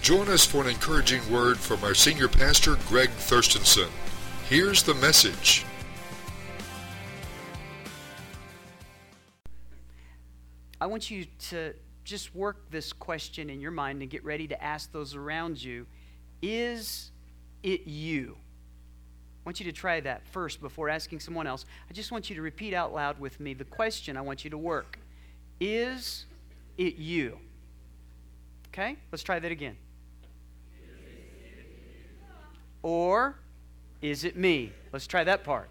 Join us for an encouraging word from our senior pastor, Greg Thurstonson. Here's the message. I want you to just work this question in your mind and get ready to ask those around you. Is it you? I want you to try that first before asking someone else. I just want you to repeat out loud with me the question I want you to work. Is it you? Okay, let's try that again. Or is it me? Let's try that part.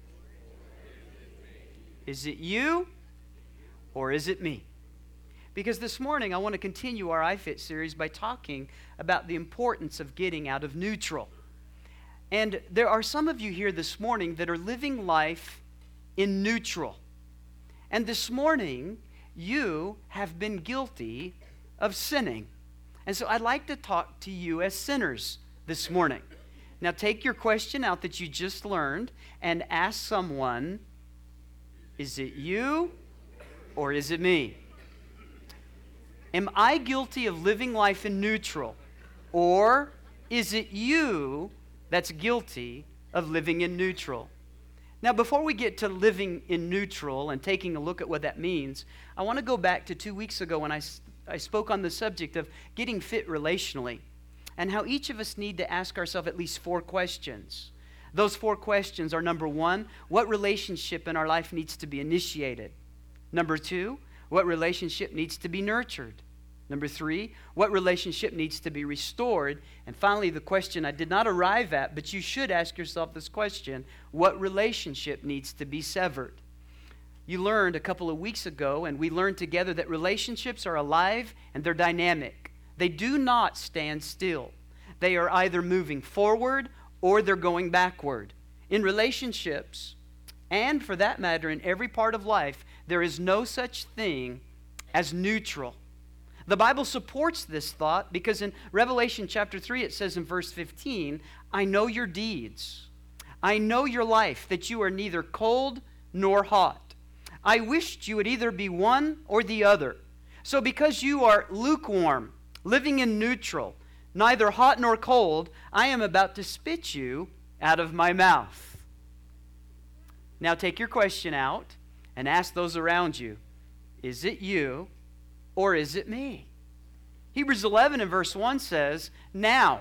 Is it you or is it me? Because this morning I want to continue our iFit series by talking about the importance of getting out of neutral. And there are some of you here this morning that are living life in neutral. And this morning you have been guilty of sinning. And so I'd like to talk to you as sinners this morning. Now take your question out that you just learned and ask someone, is it you or is it me? Am I guilty of living life in neutral? Or is it you that's guilty of living in neutral? Now before we get to living in neutral and taking a look at what that means, I want to go back to 2 weeks ago when I spoke on the subject of getting fit relationally, and how each of us need to ask ourselves at least 4 questions. Those 4 questions are, number 1, what relationship in our life needs to be initiated? Number 2, what relationship needs to be nurtured? Number 3, what relationship needs to be restored? And finally, the question I did not arrive at, but you should ask yourself this question, what relationship needs to be severed? You learned a couple of weeks ago, and we learned together, that relationships are alive and they're dynamic. They do not stand still. They are either moving forward or they're going backward. In relationships, and for that matter in every part of life, there is no such thing as neutral. The Bible supports this thought because in Revelation chapter 3 it says in verse 15, I know your deeds. I know your life, that you are neither cold nor hot. I wished you would either be one or the other. So because you are lukewarm, living in neutral, neither hot nor cold, I am about to spit you out of my mouth. Now take your question out and ask those around you, is it you or is it me? Hebrews 11 and verse 1 says, now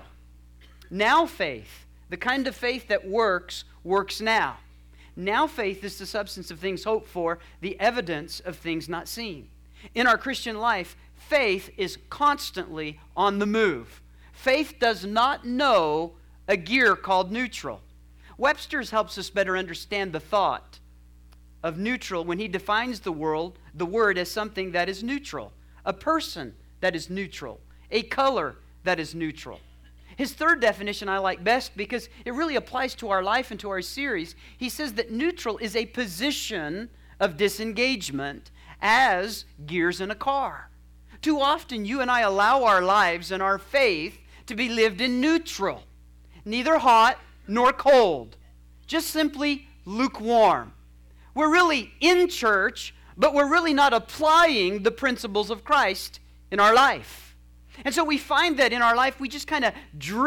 faith, the kind of faith that works now. Now faith is the substance of things hoped for, the evidence of things not seen. In our Christian life, faith is constantly on the move. Faith does not know a gear called neutral. Webster's helps us better understand the thought of neutral when he defines the word as something that is neutral, a person that is neutral, a color that is neutral. His third definition I like best because it really applies to our life and to our series. He says that neutral is a position of disengagement as gears in a car. Too often you and I allow our lives and our faith to be lived in neutral, neither hot nor cold, just simply lukewarm. We're really in church, but we're really not applying the principles of Christ in our life. And so we find that in our life we just kind of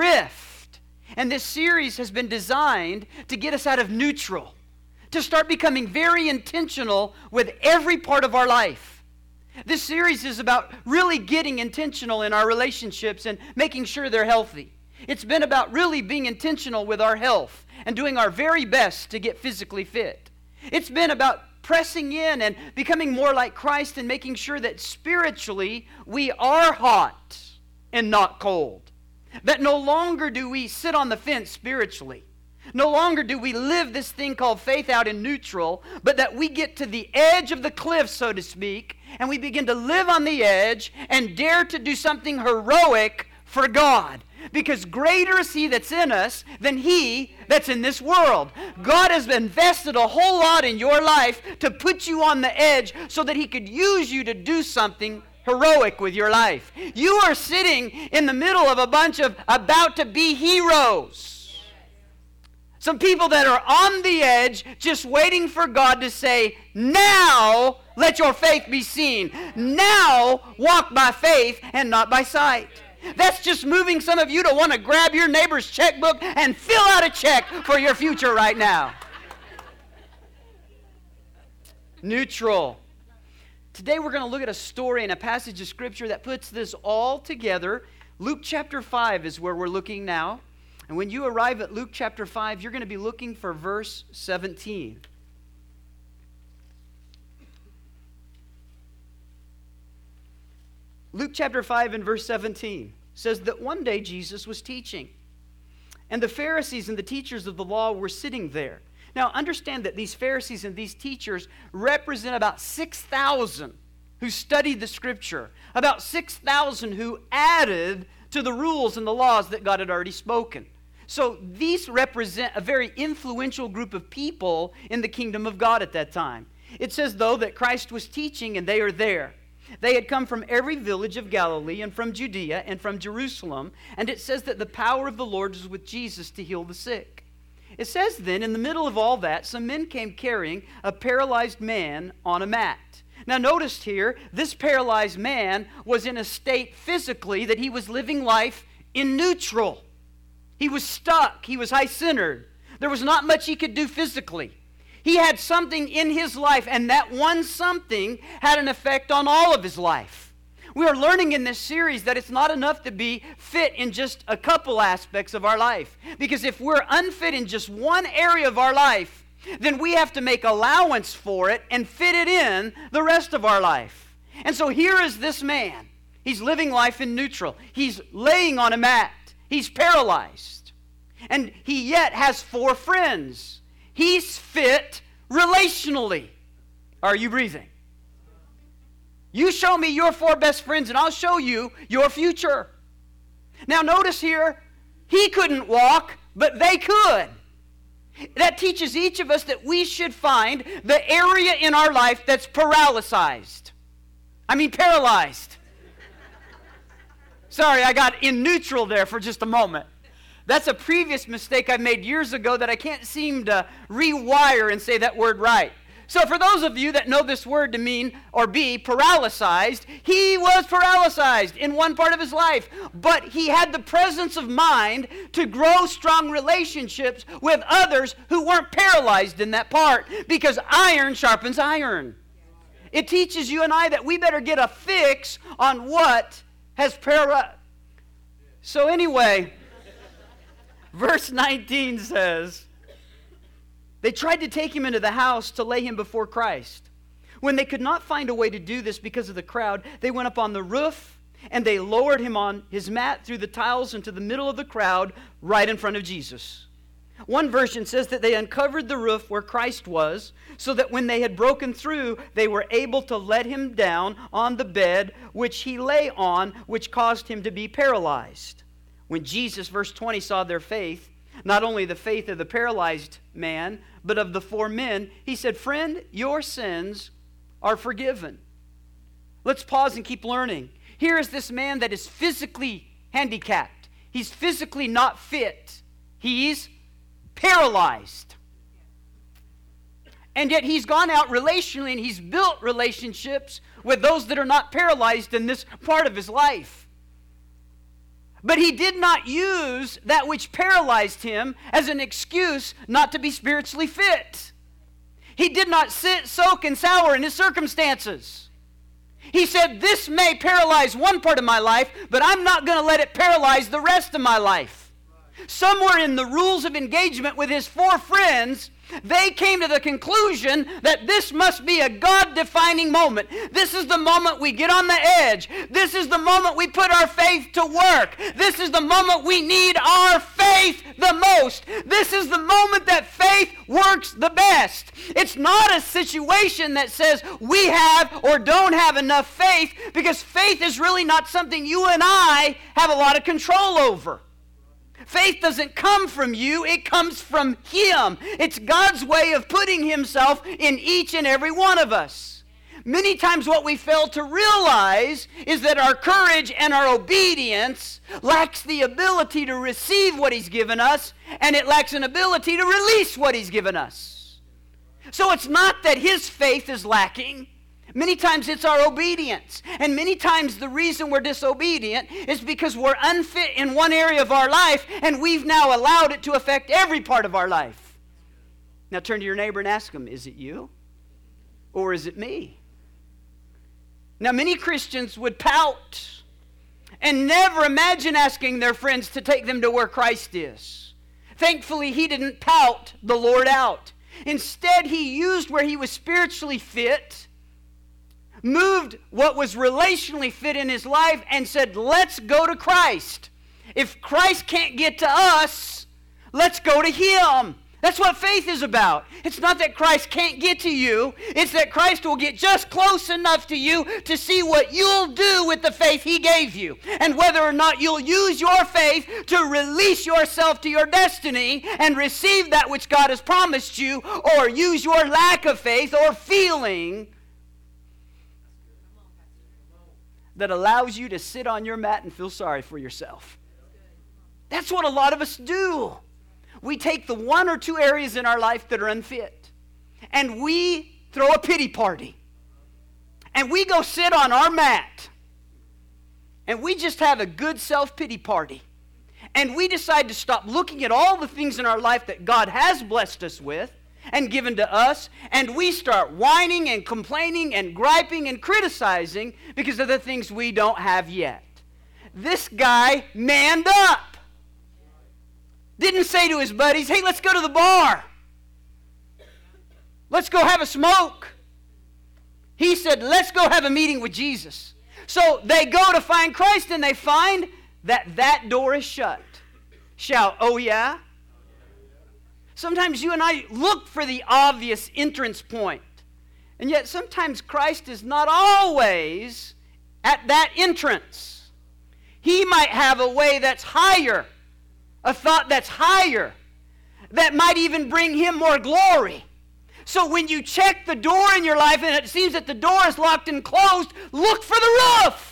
drift. And this series has been designed to get us out of neutral, to start becoming very intentional with every part of our life. This series is about really getting intentional in our relationships and making sure they're healthy. It's been about really being intentional with our health and doing our very best to get physically fit. It's been about pressing in and becoming more like Christ and making sure that spiritually we are hot and not cold. That no longer do we sit on the fence spiritually. No longer do we live this thing called faith out in neutral, but that we get to the edge of the cliff, so to speak, and we begin to live on the edge and dare to do something heroic for God. Because greater is He that's in us than he that's in this world. God has invested a whole lot in your life to put you on the edge so that He could use you to do something heroic with your life. You are sitting in the middle of a bunch of about-to-be heroes. Some people that are on the edge just waiting for God to say, now let your faith be seen. Now walk by faith and not by sight. That's just moving some of you to want to grab your neighbor's checkbook and fill out a check for your future right now. Neutral. Today we're going to look at a story and a passage of Scripture that puts this all together. Luke chapter 5 is where we're looking now. And when you arrive at Luke chapter 5, you're going to be looking for verse 17. Luke chapter 5 and verse 17 says that one day Jesus was teaching, and the Pharisees and the teachers of the law were sitting there. Now understand that these Pharisees and these teachers represent about 6,000 who studied the Scripture, about 6,000 who added to the rules and the laws that God had already spoken. So these represent a very influential group of people in the kingdom of God at that time. It says, though, that Christ was teaching and they are there. They had come from every village of Galilee and from Judea and from Jerusalem, and it says that the power of the Lord was with Jesus to heal the sick. It says then, in the middle of all that, some men came carrying a paralyzed man on a mat. Now notice here, this paralyzed man was in a state physically that he was living life in neutral. He was stuck. He was high-centered. There was not much he could do physically. He had something in his life, and that one something had an effect on all of his life. We are learning in this series that it's not enough to be fit in just a couple aspects of our life. Because if we're unfit in just one area of our life, then we have to make allowance for it and fit it in the rest of our life. And so here is this man. He's living life in neutral. He's laying on a mat. He's paralyzed. And he yet has 4 friends. He's fit relationally. Are you breathing? You show me your 4 best friends and I'll show you your future. Now notice here, he couldn't walk, but they could. That teaches each of us that we should find the area in our life that's paralyzed. Sorry, I got in neutral there for just a moment. That's a previous mistake I made years ago that I can't seem to rewire and say that word right. So for those of you that know this word to mean or be paralyzed, he was paralyzed in one part of his life, but he had the presence of mind to grow strong relationships with others who weren't paralyzed in that part, because iron sharpens iron. It teaches you and I that we better get a fix on what has paralyzed. So anyway, verse 19 says, they tried to take him into the house to lay him before Christ. When they could not find a way to do this because of the crowd, they went up on the roof and they lowered him on his mat through the tiles into the middle of the crowd right in front of Jesus. One version says that they uncovered the roof where Christ was, so that when they had broken through, they were able to let him down on the bed which he lay on, which caused him to be paralyzed. When Jesus, verse 20, saw their faith, not only the faith of the paralyzed man, but of the 4 men, he said, "Friend, your sins are forgiven." Let's pause and keep learning. Here is this man that is physically handicapped. He's physically not fit. He's paralyzed. And yet he's gone out relationally and he's built relationships with those that are not paralyzed in this part of his life. But he did not use that which paralyzed him as an excuse not to be spiritually fit. He did not sit, soak, and sour in his circumstances. He said, this may paralyze one part of my life, but I'm not going to let it paralyze the rest of my life. Somewhere in the rules of engagement with his 4 friends, they came to the conclusion that this must be a God-defining moment. This is the moment we get on the edge. This is the moment we put our faith to work. This is the moment we need our faith the most. This is the moment that faith works the best. It's not a situation that says we have or don't have enough faith, because faith is really not something you and I have a lot of control over. Faith doesn't come from you, it comes from Him. It's God's way of putting Himself in each and every one of us. Many times what we fail to realize is that our courage and our obedience lacks the ability to receive what He's given us, and it lacks an ability to release what He's given us. So it's not that his faith is lacking. Many times it's our obedience. And many times the reason we're disobedient is because we're unfit in one area of our life, and we've now allowed it to affect every part of our life. Now turn to your neighbor and ask them, is it you? Or is it me? Now many Christians would pout and never imagine asking their friends to take them to where Christ is. Thankfully, he didn't pout the Lord out. Instead, he used where he was spiritually fit, moved what was relationally fit in his life, and said, let's go to Christ. If Christ can't get to us, let's go to him. That's what faith is about. It's not that Christ can't get to you. It's that Christ will get just close enough to you to see what you'll do with the faith he gave you. And whether or not you'll use your faith to release yourself to your destiny and receive that which God has promised you, or use your lack of faith or feeling that allows you to sit on your mat and feel sorry for yourself. That's what a lot of us do. We take the one or two areas in our life that are unfit, and we throw a pity party. And we go sit on our mat, and we just have a good self-pity party. And we decide to stop looking at all the things in our life that God has blessed us with and given to us, and we start whining and complaining and griping and criticizing because of the things we don't have yet. This guy manned up. Didn't say to his buddies, hey, let's go to the bar. Let's go have a smoke. He said, let's go have a meeting with Jesus. So they go to find Christ, and they find that door is shut. Shout, oh yeah? Sometimes you and I look for the obvious entrance point. And yet sometimes Christ is not always at that entrance. He might have a way that's higher, a thought that's higher, that might even bring him more glory. So when you check the door in your life and it seems that the door is locked and closed, look for the roof.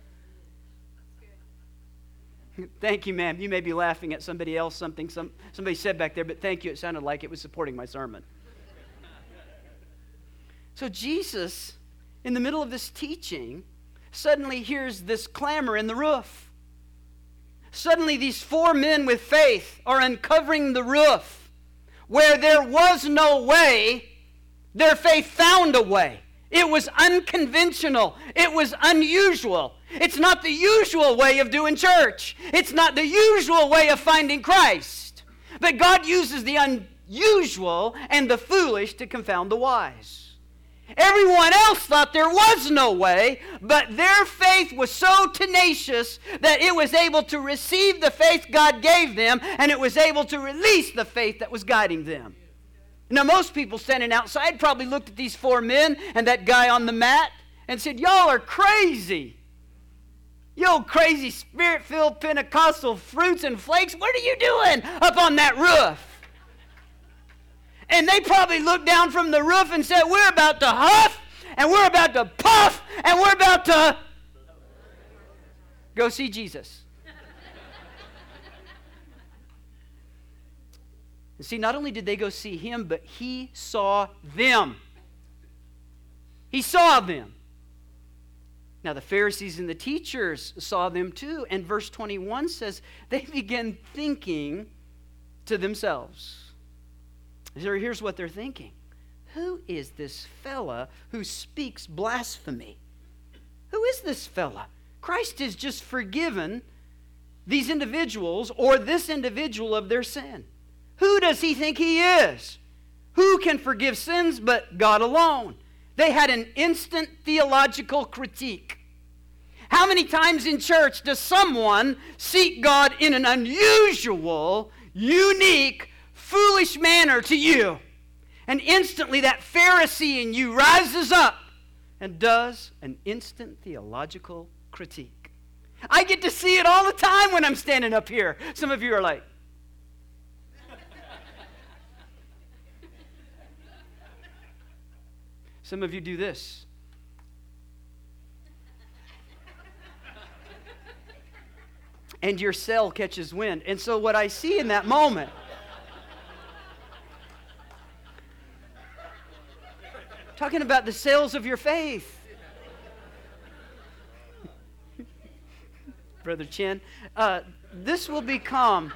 Thank you, ma'am. You may be laughing at somebody else, somebody said back there, but thank you. It sounded like it was supporting my sermon. So Jesus, in the middle of this teaching, suddenly hears this clamor in the roof. Suddenly these four men with faith are uncovering the roof. Where there was no way, their faith found a way. It was unconventional. It was unusual. It's not the usual way of doing church. It's not the usual way of finding Christ. But God uses the unusual and the foolish to confound the wise. Everyone else thought there was no way, but their faith was so tenacious that it was able to receive the faith God gave them, and it was able to release the faith that was guiding them. Now, most people standing outside probably looked at these four men and that guy on the mat and said, y'all are crazy. You old crazy spirit-filled Pentecostal fruits and flakes, what are you doing up on that roof? And they probably looked down from the roof and said, we're about to huff, and we're about to puff, and we're about to go see Jesus. And see, not only did they go see him, but he saw them. He saw them. Now, the Pharisees and the teachers saw them too. And verse 21 says, they began thinking to themselves. So here's what they're thinking. Who is this fella who speaks blasphemy? Who is this fella? Christ has just forgiven these individuals or this individual of their sin. Who does he think he is? Who can forgive sins but God alone? They had an instant theological critique. How many times in church does someone seek God in an unusual, unique, foolish manner to you? And instantly that Pharisee in you rises up and does an instant theological critique. I get to see it all the time when I'm standing up here. Some of you are like, some of you do this. And your cell catches wind. And so what I see in that moment, talking about the sales of your faith. Brother Chin, this will become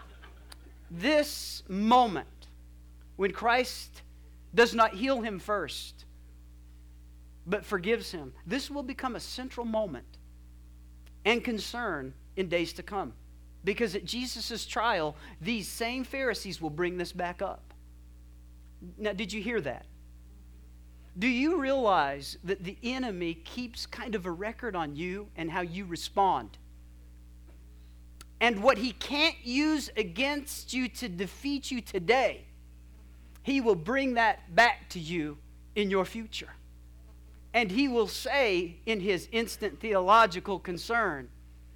this moment when Christ does not heal him first, but forgives him. This will become a central moment and concern in days to come. Because at Jesus' trial, these same Pharisees will bring this back up. Now, did you hear that? Do you realize that the enemy keeps kind of a record on you and how you respond? And what he can't use against you to defeat you today, he will bring that back to you in your future. And he will say in his instant theological concern,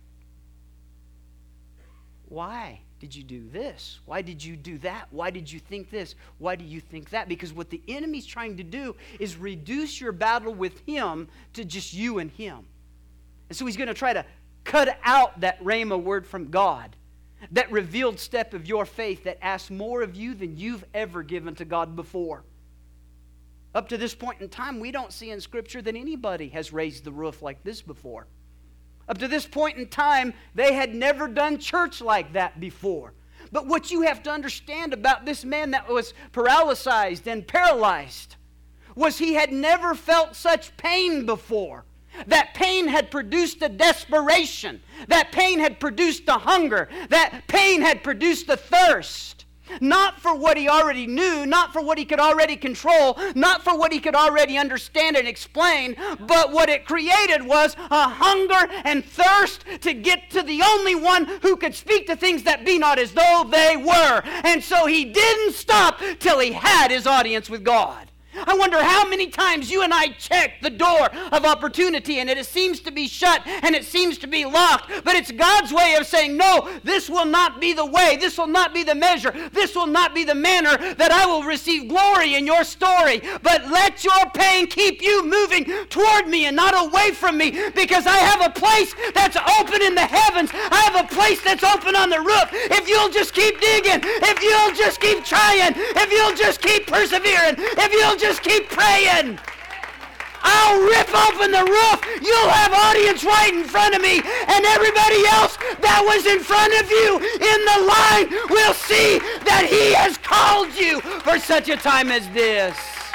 why did you do this? Why did you do that? Why did you think this? Why do you think that? Because what the enemy's trying to do is reduce your battle with him to just you and him. And so he's going to try to cut out that rhema word from God, that revealed step of your faith that asks more of you than you've ever given to God before. Up to this point in time, we don't see in Scripture that anybody has raised the roof like this before. Up to this point in time, they had never done church like that before. But what you have to understand about this man that was paralyzed and paralyzed was he had never felt such pain before. That pain had produced a desperation. That pain had produced a hunger. That pain had produced a thirst. Not for what he already knew, not for what he could already control, not for what he could already understand and explain, but what it created was a hunger and thirst to get to the only one who could speak to things that be not as though they were. And so he didn't stop till he had his audience with God. I wonder how many times you and I check the door of opportunity and it seems to be shut and it seems to be locked, but it's God's way of saying, no, this will not be the way, this will not be the measure, this will not be the manner that I will receive glory in your story, but let your pain keep you moving toward me and not away from me, because I have a place that's open in the heavens, I have a place that's open on the roof. If you'll just keep digging, if you'll just keep trying, if you'll just keep persevering, if you'll just keep praying, I'll rip open the roof. You'll have audience right in front of me, and everybody else that was in front of you in the line will see that he has called you for such a time as this.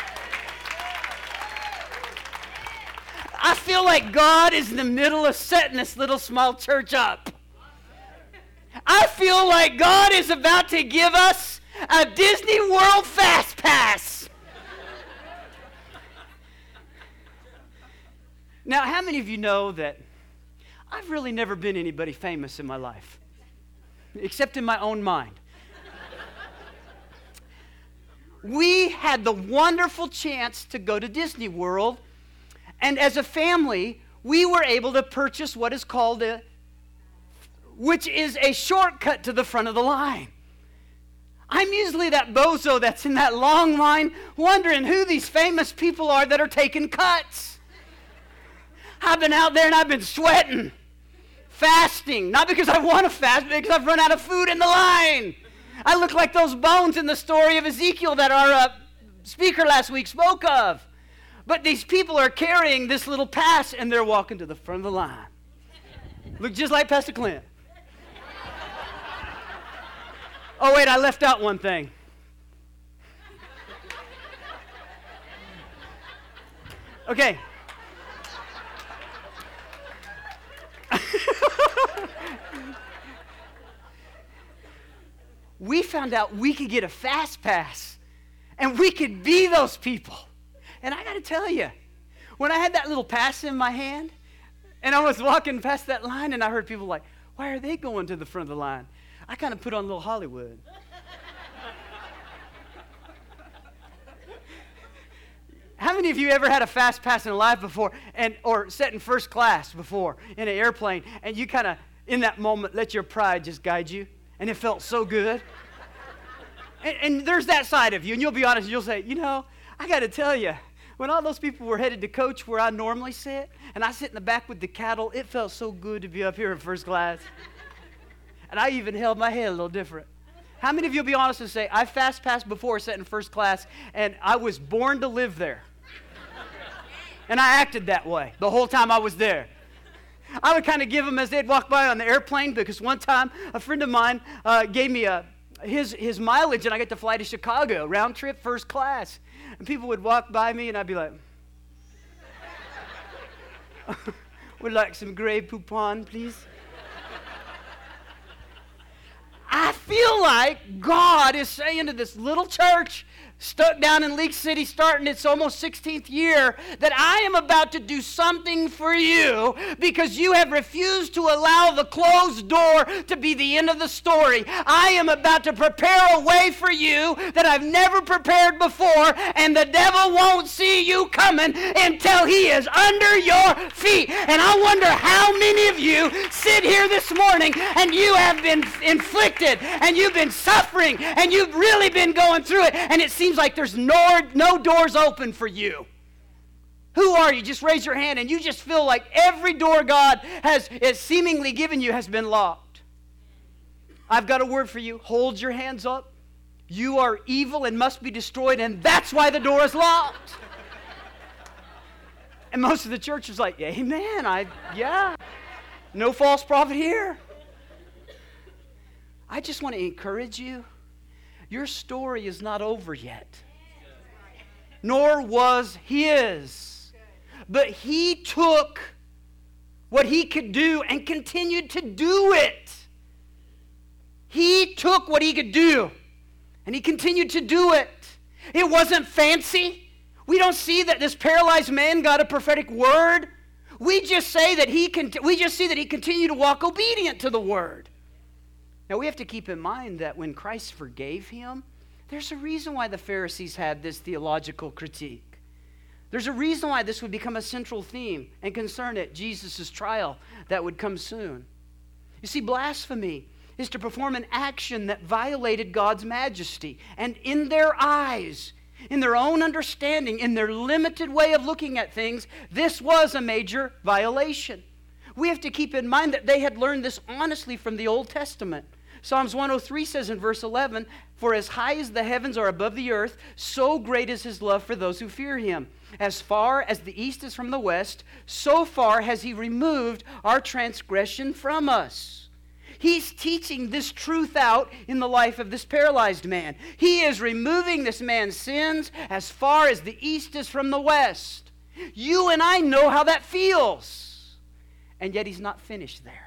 I feel like God is in the middle of setting this little small church up. I feel like God is about to give us a Disney World Fast Pass. Now, how many of you know that I've really never been anybody famous in my life, except in my own mind? We had the wonderful chance to go to Disney World, and as a family, we were able to purchase what is called which is a shortcut to the front of the line. I'm usually that bozo that's in that long line wondering who these famous people are that are taking cuts. I've been out there and I've been sweating, fasting, not because I want to fast, but because I've run out of food in the line. I look like those bones in the story of Ezekiel that our speaker last week spoke of. But these people are carrying this little pass and they're walking to the front of the line. Look just like Pastor Clint. Oh, wait, I left out one thing. Okay. We found out we could get a fast pass and we could be those people. And I got to tell you, when I had that little pass in my hand and I was walking past that line and I heard people like, why are they going to the front of the line? I kind of put on a little Hollywood. How many of you ever had a fast pass in life before, or sat in first class before in an airplane, and you kind of, in that moment, let your pride just guide you, and it felt so good? And there's that side of you, and you'll be honest, and you'll say, you know, I got to tell you, when all those people were headed to coach where I normally sit, and I sit in the back with the cattle, it felt so good to be up here in first class. And I even held my head a little different. How many of you will be honest and say, I fast passed before, sat in first class, and I was born to live there? And I acted that way the whole time I was there. I would kind of give them as they'd walk by on the airplane, because one time a friend of mine gave me his mileage, and I got to fly to Chicago, round trip, first class. And people would walk by me, and I'd be like, would like some Grey Poupon, please? I feel like God is saying to this little church stuck down in Leak City, starting its almost 16th year, that I am about to do something for you because you have refused to allow the closed door to be the end of the story. I am about to prepare a way for you that I've never prepared before, and the devil won't see you coming until he is under your feet. And I wonder how many of you sit here this morning and you have been inflicted and you've been suffering and you've really been going through it, and it seems like there's no doors open for you. Who are you? Just raise your hand, and you just feel like every door God has seemingly given you has been locked. I've got a word for you. Hold your hands up. You are evil and must be destroyed, and that's why the door is locked. And most of the church is like, amen, yeah. No false prophet here. I just want to encourage you. Your story is not over yet. Nor was his. But he took what he could do and continued to do it. He took what he could do and he continued to do it. It wasn't fancy. We don't see that this paralyzed man got a prophetic word. We just see that he continued to walk obedient to the word. Now, we have to keep in mind that when Christ forgave him, there's a reason why the Pharisees had this theological critique. There's a reason why this would become a central theme and concern at Jesus' trial that would come soon. You see, blasphemy is to perform an action that violated God's majesty. And in their eyes, in their own understanding, in their limited way of looking at things, this was a major violation. We have to keep in mind that they had learned this honestly from the Old Testament. Psalms 103 says in verse 11, "For as high as the heavens are above the earth, so great is his love for those who fear him. As far as the east is from the west, so far has he removed our transgression from us." He's teaching this truth out in the life of this paralyzed man. He is removing this man's sins as far as the east is from the west. You and I know how that feels. And yet he's not finished there.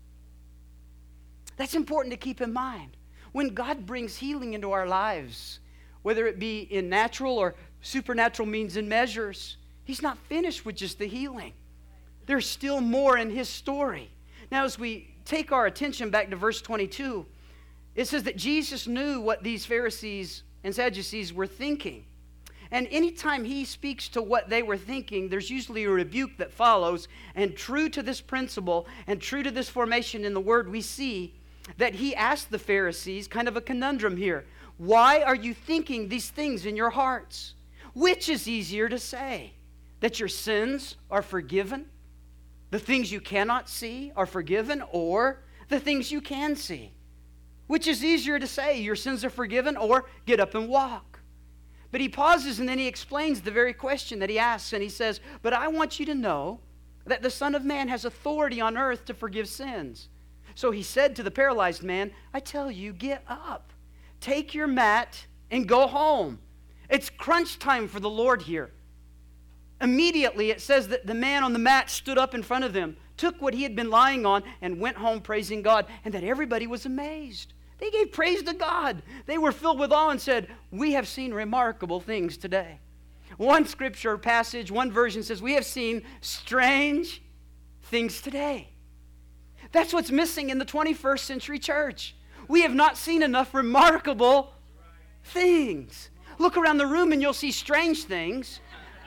That's important to keep in mind. When God brings healing into our lives, whether it be in natural or supernatural means and measures, he's not finished with just the healing. There's still more in his story. Now, as we take our attention back to verse 22, it says that Jesus knew what these Pharisees and Sadducees were thinking. And anytime he speaks to what they were thinking, there's usually a rebuke that follows. And true to this principle and true to this formation in the word, we see that he asked the Pharisees kind of a conundrum here. Why are you thinking these things in your hearts? Which is easier to say? That your sins are forgiven? The things you cannot see are forgiven? Or the things you can see? Which is easier to say? Your sins are forgiven, or get up and walk? But he pauses and then he explains the very question that he asks, and he says, "But I want you to know that the Son of Man has authority on earth to forgive sins." So he said to the paralyzed man, "I tell you, get up, take your mat, and go home." It's crunch time for the Lord here. Immediately it says that the man on the mat stood up in front of them, took what he had been lying on, and went home praising God, and that everybody was amazed. They gave praise to God. They were filled with awe and said, "We have seen remarkable things today." One scripture passage, one version says, "We have seen strange things today." That's what's missing in the 21st century church. We have not seen enough remarkable things. Look around the room and you'll see strange things.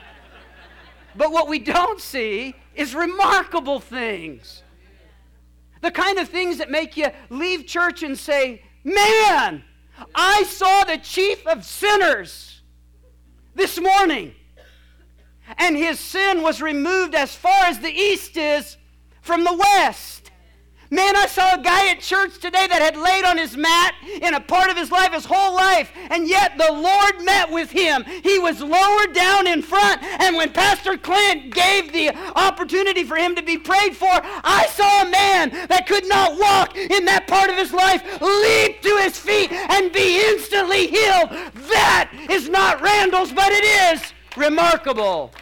But what we don't see is remarkable things. The kind of things that make you leave church and say, "Man, I saw the chief of sinners this morning, and his sin was removed as far as the east is from the west." Man, I saw a guy at church today that had laid on his mat in a part of his life, his whole life, and yet the Lord met with him. He was lowered down in front, and when Pastor Clint gave the opportunity for him to be prayed for, I saw a man that could not walk in that part of his life leap to his feet and be instantly healed. That is not Randall's, but it is remarkable.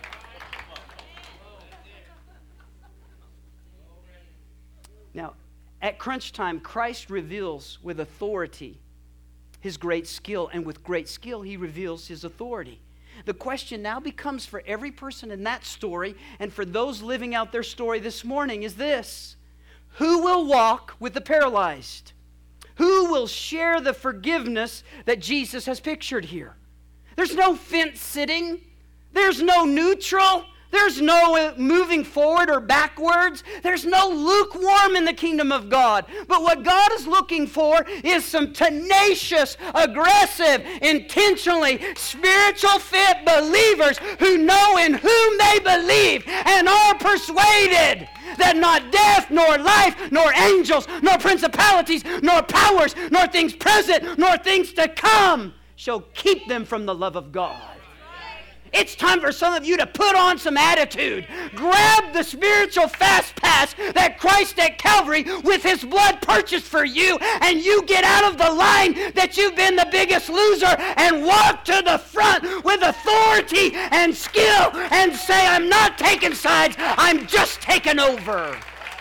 Now, at crunch time, Christ reveals with authority his great skill, and with great skill, he reveals his authority. The question now becomes for every person in that story and for those living out their story this morning is this: who will walk with the paralyzed? Who will share the forgiveness that Jesus has pictured here? There's no fence sitting. There's no neutral. There's no moving forward or backwards. There's no lukewarm in the kingdom of God. But what God is looking for is some tenacious, aggressive, intentionally spiritual fit believers who know in whom they believe and are persuaded that not death, nor life, nor angels, nor principalities, nor powers, nor things present, nor things to come shall keep them from the love of God. It's time for some of you to put on some attitude. Grab the spiritual fast pass that Christ at Calvary with his blood purchased for you, and you get out of the line that you've been the biggest loser and walk to the front with authority and skill and say, I'm not taking sides, I'm just taking over.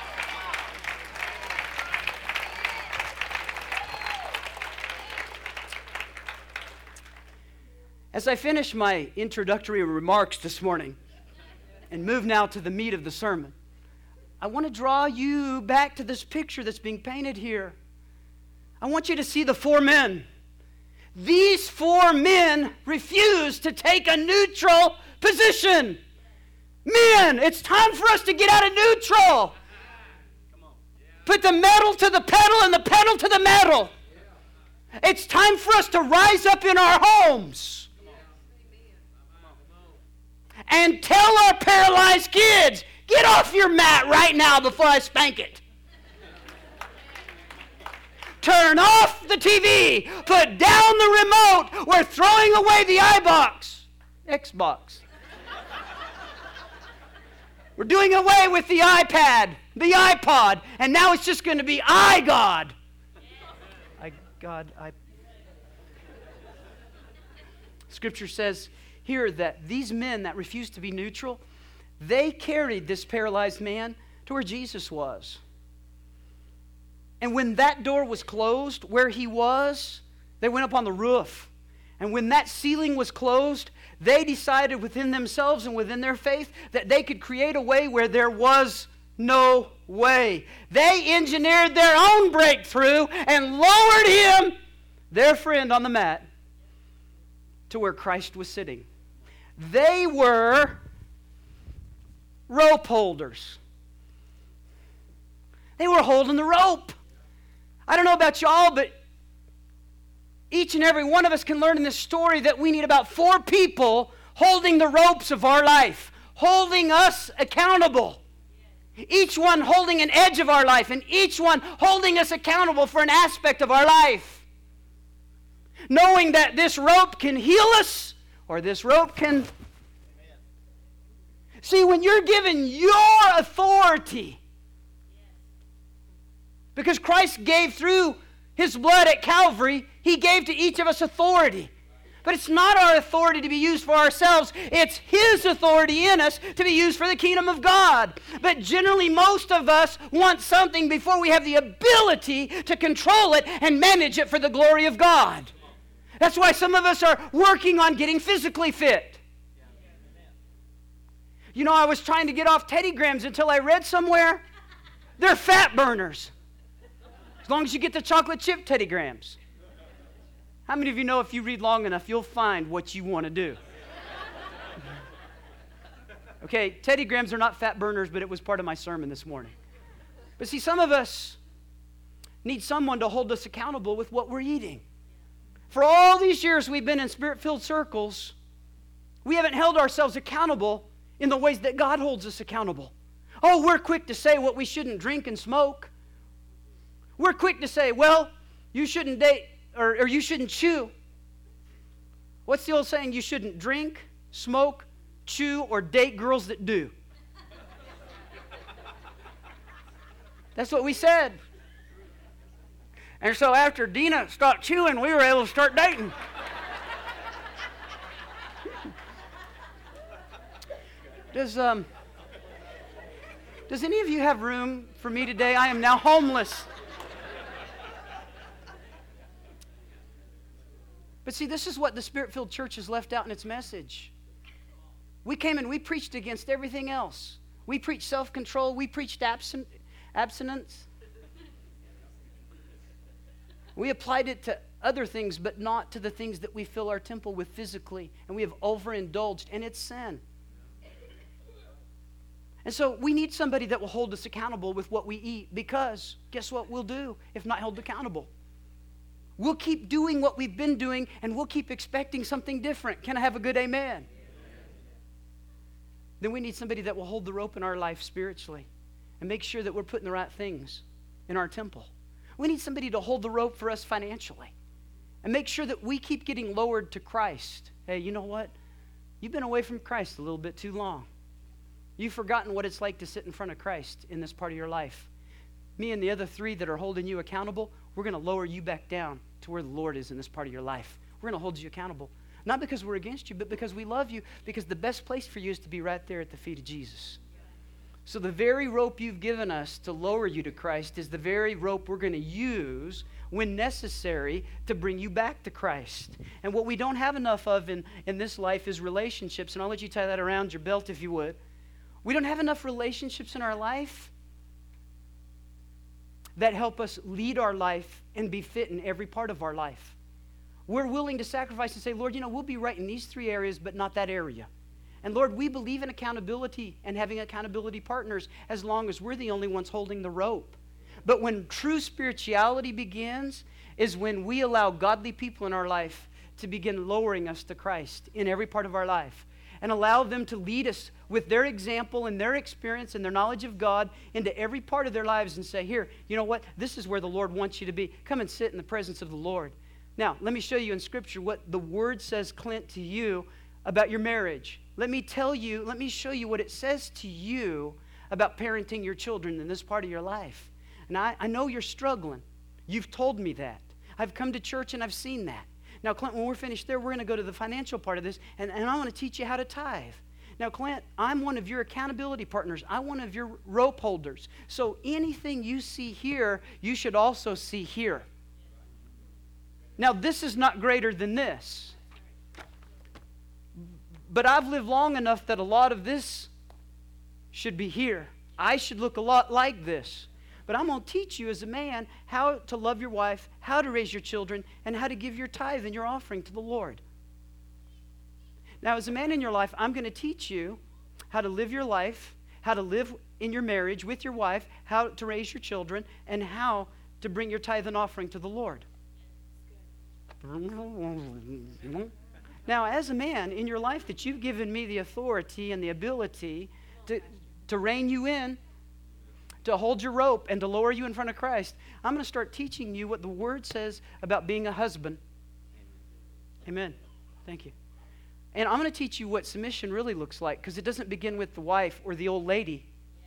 As I finish my introductory remarks this morning and move now to the meat of the sermon, I want to draw you back to this picture that's being painted here. I want you to see the four men. These four men refuse to take a neutral position. Men, it's time for us to get out of neutral. Put the metal to the pedal and the pedal to the metal. It's time for us to rise up in our homes and tell our paralyzed kids, get off your mat right now before I spank it. Turn off the TV. Put down the remote. We're throwing away the Xbox. We're doing away with the iPad, the iPod, and now it's just going to be God. Scripture says here that these men that refused to be neutral, they carried this paralyzed man to where Jesus was. And when that door was closed, where he was, they went up on the roof. And when that ceiling was closed, they decided within themselves and within their faith that they could create a way where there was no way. They engineered their own breakthrough and lowered him, their friend, on the mat to where Christ was sitting. They were rope holders. They were holding the rope. I don't know about y'all, but each and every one of us can learn in this story that we need about 4 people holding the ropes of our life, holding us accountable. Each one holding an edge of our life, and each one holding us accountable for an aspect of our life. Knowing that this rope can heal us, or this rope can... See, when you're given your authority, because Christ gave through his blood at Calvary, he gave to each of us authority. But it's not our authority to be used for ourselves. It's his authority in us to be used for the kingdom of God. But generally, most of us want something before we have the ability to control it and manage it for the glory of God. That's why some of us are working on getting physically fit. You know, I was trying to get off Teddy Grahams until I read somewhere, they're fat burners. As long as you get the chocolate chip Teddy Grahams. How many of you know if you read long enough, you'll find what you want to do? Okay, Teddy Grahams are not fat burners, but it was part of my sermon this morning. But see, some of us need someone to hold us accountable with what we're eating. For all these years we've been in spirit-filled circles, we haven't held ourselves accountable in the ways that God holds us accountable. Oh, we're quick to say what we shouldn't drink and smoke. We're quick to say, well, you shouldn't date or you shouldn't chew. What's the old saying? You shouldn't drink, smoke, chew, or date girls that do. That's what we said. And so after Dina stopped chewing, we were able to start dating. Does any of you have room for me today? I am now homeless. But see, this is what the Spirit-filled church has left out in its message. We came and we preached against everything else. We preached self-control. We preached abstinence. We applied it to other things, but not to the things that we fill our temple with physically. And we have overindulged, and it's sin. And so we need somebody that will hold us accountable with what we eat, because guess what we'll do if not held accountable? We'll keep doing what we've been doing, and we'll keep expecting something different. Can I have a good amen? Then we need somebody that will hold the rope in our life spiritually and make sure that we're putting the right things in our temple. We need somebody to hold the rope for us financially and make sure that we keep getting lowered to Christ. Hey, you know what? You've been away from Christ a little bit too long. You've forgotten what it's like to sit in front of Christ in this part of your life. Me and the other three that are holding you accountable, we're going to lower you back down to where the Lord is in this part of your life. We're going to hold you accountable. Not because we're against you, but because we love you, because the best place for you is to be right there at the feet of Jesus. So the very rope you've given us to lower you to Christ is the very rope we're going to use when necessary to bring you back to Christ. And what we don't have enough of in this life is relationships. And I'll let you tie that around your belt if you would. We don't have enough relationships in our life that help us lead our life and be fit in every part of our life. We're willing to sacrifice and say, Lord, we'll be right in these three areas, but not that area. And Lord, we believe in accountability and having accountability partners as long as we're the only ones holding the rope. But when true spirituality begins is when we allow godly people in our life to begin lowering us to Christ in every part of our life and allow them to lead us with their example and their experience and their knowledge of God into every part of their lives and say, here, you know what? This is where the Lord wants you to be. Come and sit in the presence of the Lord. Now, let me show you in Scripture what the Word says, Clint, to you about your marriage. Let me show you what it says to you about parenting your children in this part of your life. And I know you're struggling. You've told me that. I've come to church and I've seen that. Now, Clint, when we're finished there, we're going to go to the financial part of this, and I want to teach you how to tithe. Now, Clint, I'm one of your accountability partners. I'm one of your rope holders. So anything you see here, you should also see here. Now, this is not greater than this. But I've lived long enough that a lot of this should be here. I should look a lot like this. But I'm going to teach you as a man how to love your wife, how to raise your children, and how to give your tithe and your offering to the Lord. Now, as a man in your life, I'm going to teach you how to live your life, how to live in your marriage with your wife, how to raise your children, and how to bring your tithe and offering to the Lord. Now, as a man in your life that you've given me the authority and the ability to rein you in, to hold your rope and to lower you in front of Christ, I'm going to start teaching you what the Word says about being a husband. Amen. Thank you. And I'm going to teach you what submission really looks like, because it doesn't begin with the wife or the old lady.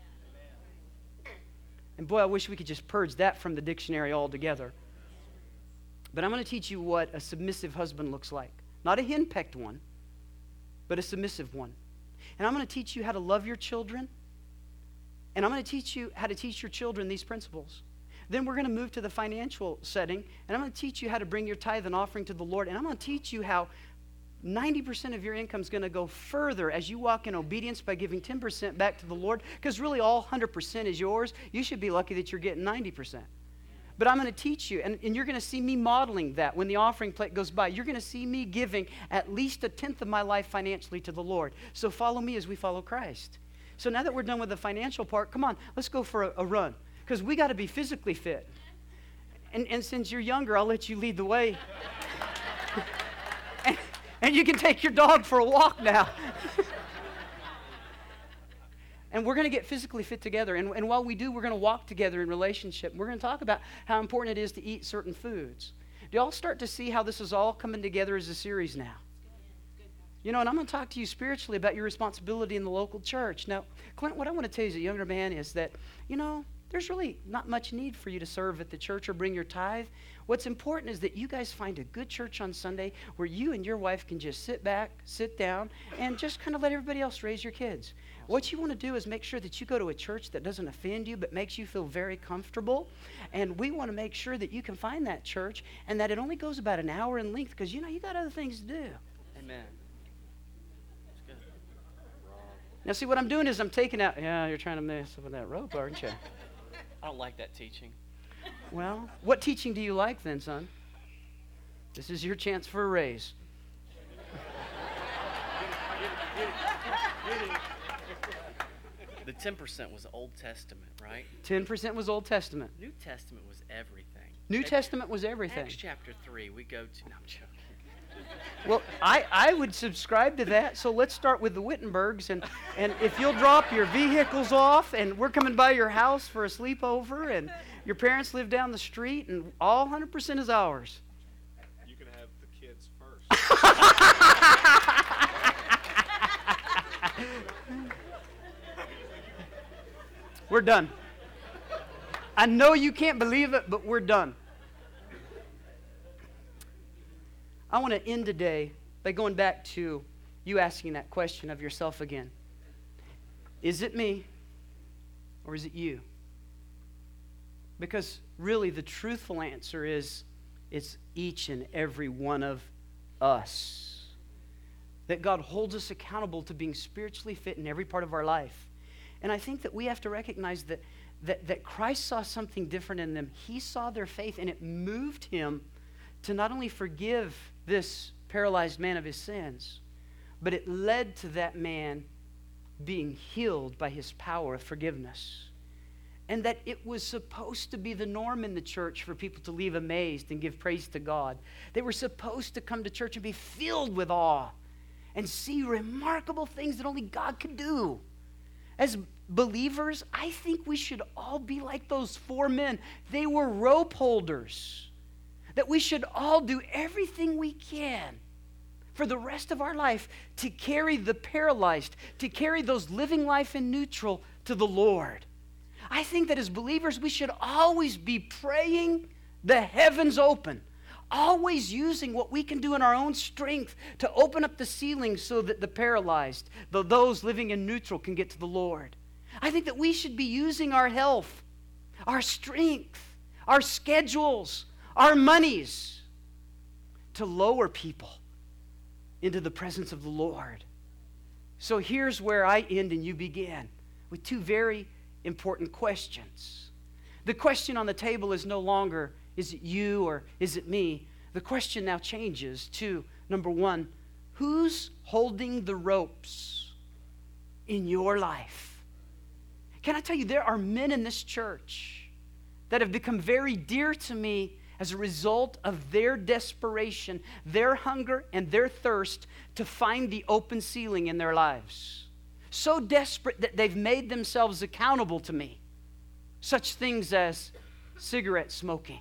And boy, I wish we could just purge that from the dictionary altogether. But I'm going to teach you what a submissive husband looks like. Not a henpecked one, but a submissive one. And I'm going to teach you how to love your children. And I'm going to teach you how to teach your children these principles. Then we're going to move to the financial setting, and I'm going to teach you how to bring your tithe and offering to the Lord. And I'm going to teach you how 90% of your income is going to go further as you walk in obedience by giving 10% back to the Lord, because really all 100% is yours. You should be lucky that you're getting 90%. But I'm going to teach you, and you're going to see me modeling that when the offering plate goes by. You're going to see me giving at least a tenth of my life financially to the Lord. So follow me as we follow Christ. So now that we're done with the financial part, come on, let's go for a run, because we got to be physically fit. And since you're younger, I'll let you lead the way. and you can take your dog for a walk now. And we're going to get physically fit together. And while we do, we're going to walk together in relationship. We're going to talk about how important it is to eat certain foods. Do y'all start to see how this is all coming together as a series now? You know, and I'm going to talk to you spiritually about your responsibility in the local church. Now, Clint, what I want to tell you as a younger man is that, you know, there's really not much need for you to serve at the church or bring your tithe. What's important is that you guys find a good church on Sunday where you and your wife can just sit back, sit down, and just kind of let everybody else raise your kids. What you want to do is make sure that you go to a church that doesn't offend you but makes you feel very comfortable. And we want to make sure that you can find that church and that it only goes about an hour in length because, you know, you got other things to do. Amen. Now, see, what I'm doing is I'm taking out, yeah, you're trying to mess with that rope, aren't you? I don't like that teaching. Well, what teaching do you like then, son? This is your chance for a raise. The 10% was Old Testament, right? 10% was Old Testament. New Testament was everything. New Testament was everything. Acts chapter 3, we go to... No, I'm joking. Well, I would subscribe to that, so let's start with the Wittenbergs, and if you'll drop your vehicles off, and we're coming by your house for a sleepover, and your parents live down the street, and all 100% is ours. You can have the kids first. We're done. I know you can't believe it, but we're done. I want to end today by going back to you asking that question of yourself again. Is it me or is it you? Because really the truthful answer is it's each and every one of us. That God holds us accountable to being spiritually fit in every part of our life. And I think that we have to recognize that Christ saw something different in them. He saw their faith and it moved him to not only forgive this paralyzed man of his sins, but it led to that man being healed by his power of forgiveness. And that it was supposed to be the norm in the church for people to leave amazed and give praise to God. They were supposed to come to church and be filled with awe and see remarkable things that only God could do. As believers, I think we should all be like those 4 men. They were rope holders. That we should all do everything we can for the rest of our life to carry the paralyzed, to carry those living life in neutral to the Lord. I think that as believers, we should always be praying the heavens open, always using what we can do in our own strength to open up the ceiling so that the paralyzed, those living in neutral, can get to the Lord. I think that we should be using our health, our strength, our schedules, our monies to lower people into the presence of the Lord. So here's where I end and you begin, with 2 very important questions. The question on the table is no longer, is it you or is it me? The question now changes to, number 1, who's holding the ropes in your life? Can I tell you, there are men in this church that have become very dear to me as a result of their desperation, their hunger, and their thirst to find the open ceiling in their lives. So desperate that they've made themselves accountable to me. Such things as cigarette smoking,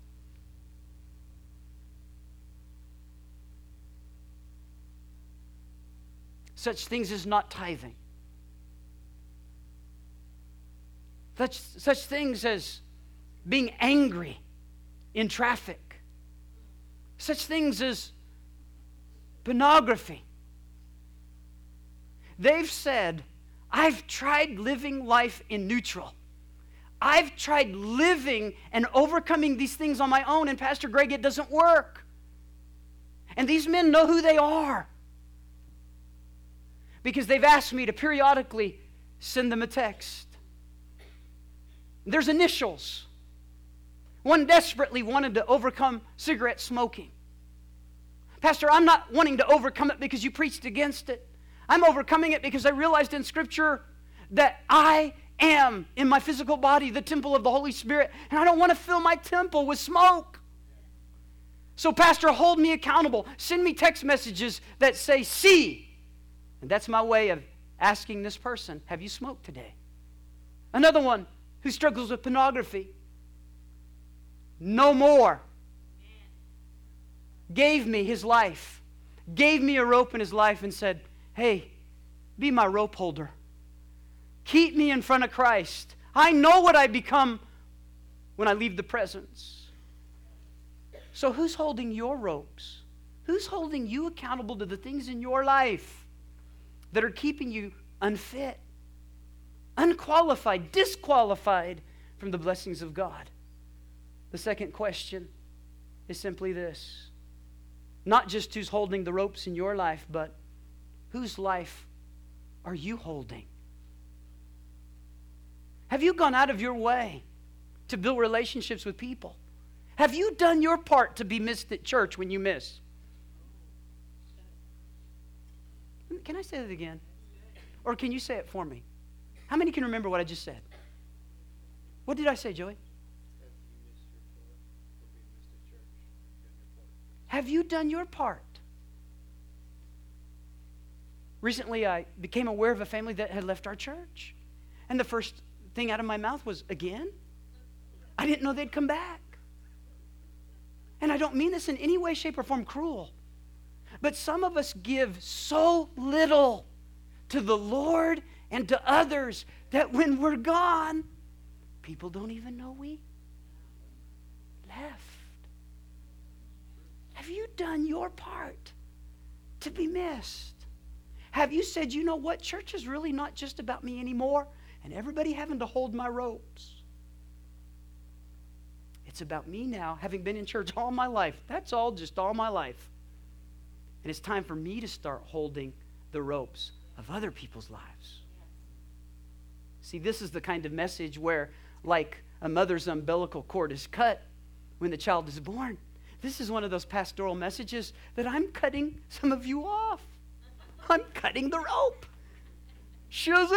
such things as not tithing, such things as being angry in traffic, such things as pornography. They've said, I've tried living life in neutral. I've tried living and overcoming these things on my own, and Pastor Greg, it doesn't work. And these men know who they are because they've asked me to periodically send them a text. There's initials. One desperately wanted to overcome cigarette smoking. Pastor, I'm not wanting to overcome it because you preached against it. I'm overcoming it because I realized in Scripture that I am, in my physical body, the temple of the Holy Spirit, and I don't want to fill my temple with smoke. So, Pastor, hold me accountable. Send me text messages that say, see. And that's my way of asking this person, have you smoked today? Another one who struggles with pornography. No more. Gave me his life. Gave me a rope in his life and said, hey, be my rope holder. Keep me in front of Christ. I know what I become when I leave the presence. So who's holding your ropes? Who's holding you accountable to the things in your life that are keeping you unfit, unqualified, disqualified from the blessings of God? The second question is simply this. Not just who's holding the ropes in your life, but whose life are you holding? Have you gone out of your way to build relationships with people? Have you done your part to be missed at church when you miss? Can I say that again? Or can you say it for me? How many can remember what I just said? What did I say, Joey? Have you done your part? Recently, I became aware of a family that had left our church. And the first thing out of my mouth was, again? I didn't know they'd come back. And I don't mean this in any way, shape, or form cruel. But some of us give so little to the Lord and to others that when we're gone, people don't even know we left. Have you done your part to be missed? Have you said, you know what, church is really not just about me anymore and everybody having to hold my ropes. It's about me now, having been in church all my life. That's all, just all my life. And it's time for me to start holding the ropes of other people's lives. See, this is the kind of message where, like a mother's umbilical cord is cut when the child is born, this is one of those pastoral messages that I'm cutting some of you off. I'm cutting the rope. Shazam!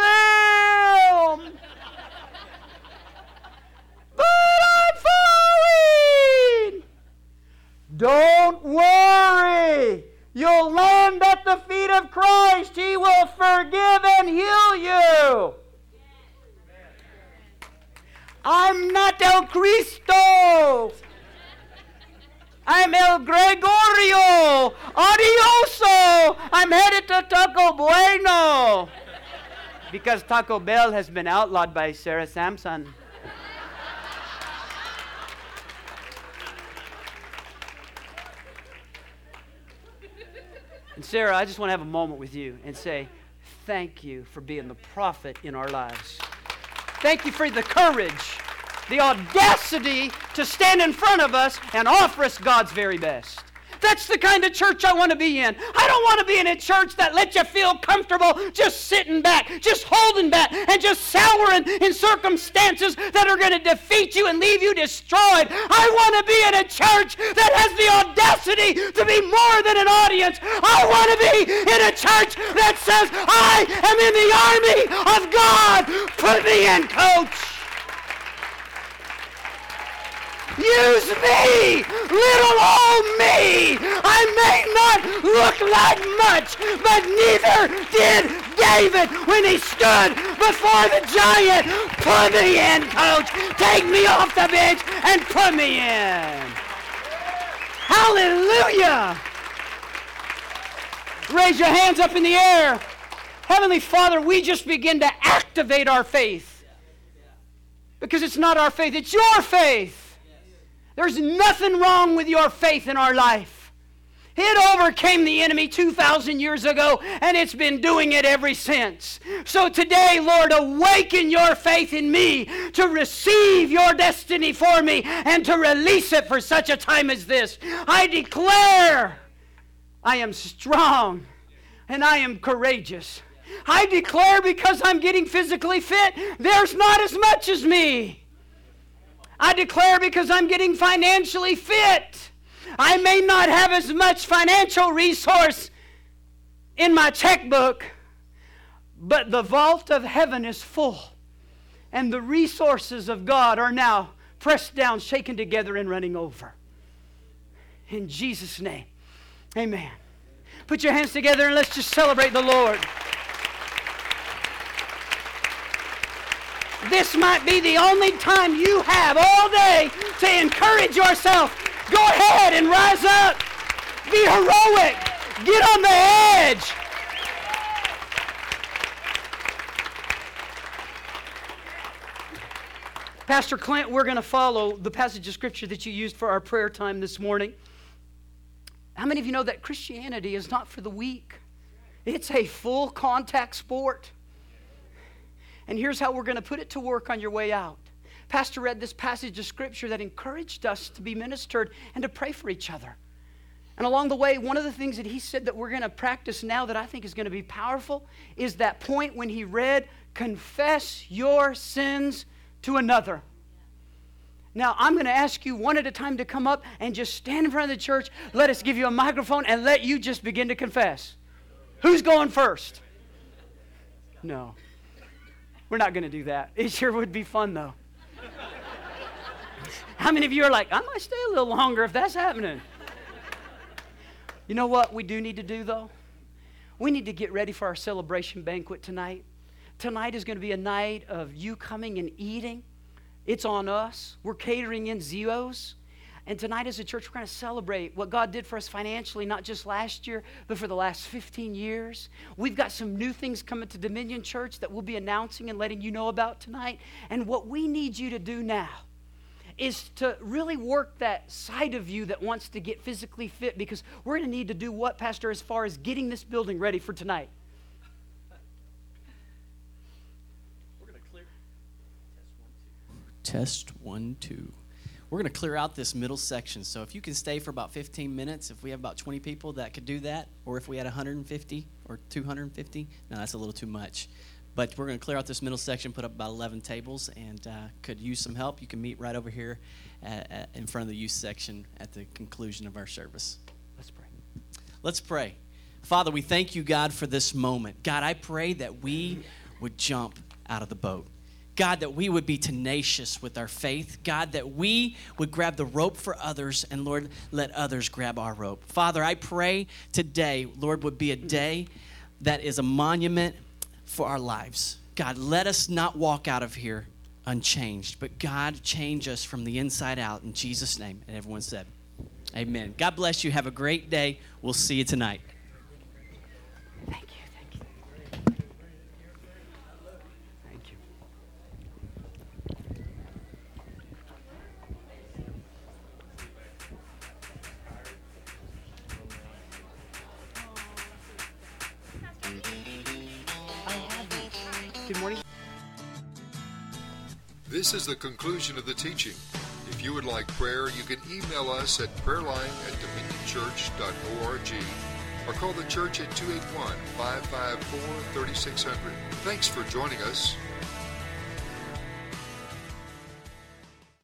But I'm falling! Don't worry. You'll land at the feet of Christ. He will forgive and heal you. I'm not El Cristo. I'm El Gregorio. Adioso. I'm headed to Taco Bueno. Because Taco Bell has been outlawed by Sarah Sampson. And Sarah, I just want to have a moment with you and say, thank you for being the prophet in our lives. Thank you for the courage, the audacity to stand in front of us and offer us God's very best. That's the kind of church I want to be in. I don't want to be in a church that lets you feel comfortable just sitting back, just holding back, and just souring in circumstances that are going to defeat you and leave you destroyed. I want to be in a church that has the audacity to be more than an audience. I want to be in a church that says, I am in the army of God. Put me in, coach. Use me, little old me. I may not look like much, but neither did David when he stood before the giant. Put me in, coach. Take me off the bench and put me in. Hallelujah. Raise your hands up in the air. Heavenly Father, we just begin to activate our faith. Because it's not our faith, it's your faith. There's nothing wrong with your faith in our life. It overcame the enemy 2,000 years ago, and it's been doing it ever since. So today, Lord, awaken your faith in me to receive your destiny for me and to release it for such a time as this. I declare I am strong and I am courageous. I declare because I'm getting physically fit, there's not as much as me. I declare because I'm getting financially fit, I may not have as much financial resource in my checkbook, but the vault of heaven is full, and the resources of God are now pressed down, shaken together, and running over. In Jesus' name, amen. Put your hands together and let's just celebrate the Lord. This might be the only time you have all day to encourage yourself. Go ahead and rise up. Be heroic. Get on the edge. Pastor Clint, we're going to follow the passage of Scripture that you used for our prayer time this morning. How many of you know that Christianity is not for the weak? It's a full contact sport. And here's how we're going to put it to work on your way out. Pastor read this passage of Scripture that encouraged us to be ministered and to pray for each other. And along the way, one of the things that he said that we're going to practice now that I think is going to be powerful is that point when he read, confess your sins to another. Now, I'm going to ask you one at a time to come up and just stand in front of the church. Let us give you a microphone and let you just begin to confess. Who's going first? No. We're not going to do that. It sure would be fun, though. How many of you are like, I might stay a little longer if that's happening? You know what we do need to do, though? We need to get ready for our celebration banquet tonight. Tonight is going to be a night of you coming and eating. It's on us. We're catering in Zeos. And tonight as a church, we're going to celebrate what God did for us financially, not just last year, but for the last 15 years. We've got some new things coming to Dominion Church that we'll be announcing and letting you know about tonight. And what we need you to do now is to really work that side of you that wants to get physically fit, because we're going to need to do what, Pastor, as far as getting this building ready for tonight? Test 1, 2. We're going to clear out this middle section. So if you can stay for about 15 minutes, if we have about 20 people that could do that, or if we had 150 or 250, no, that's a little too much. But we're going to clear out this middle section, put up about 11 tables, and could use some help. You can meet right over here in front of the youth section at the conclusion of our service. Let's pray. Let's pray. Father, we thank you, God, for this moment. God, I pray that we would jump out of the boat. God, that we would be tenacious with our faith. God, that we would grab the rope for others, and Lord, let others grab our rope. Father, I pray today, Lord, would be a day that is a monument for our lives. God, let us not walk out of here unchanged, but God, change us from the inside out in Jesus' name. And everyone said, amen. God bless you. Have a great day. We'll see you tonight. Thank you. Good morning. This is the conclusion of the teaching. If you would like prayer, you can email us at prayerline@dominionchurch.org or call the church at 281-554-3600. Thanks for joining us.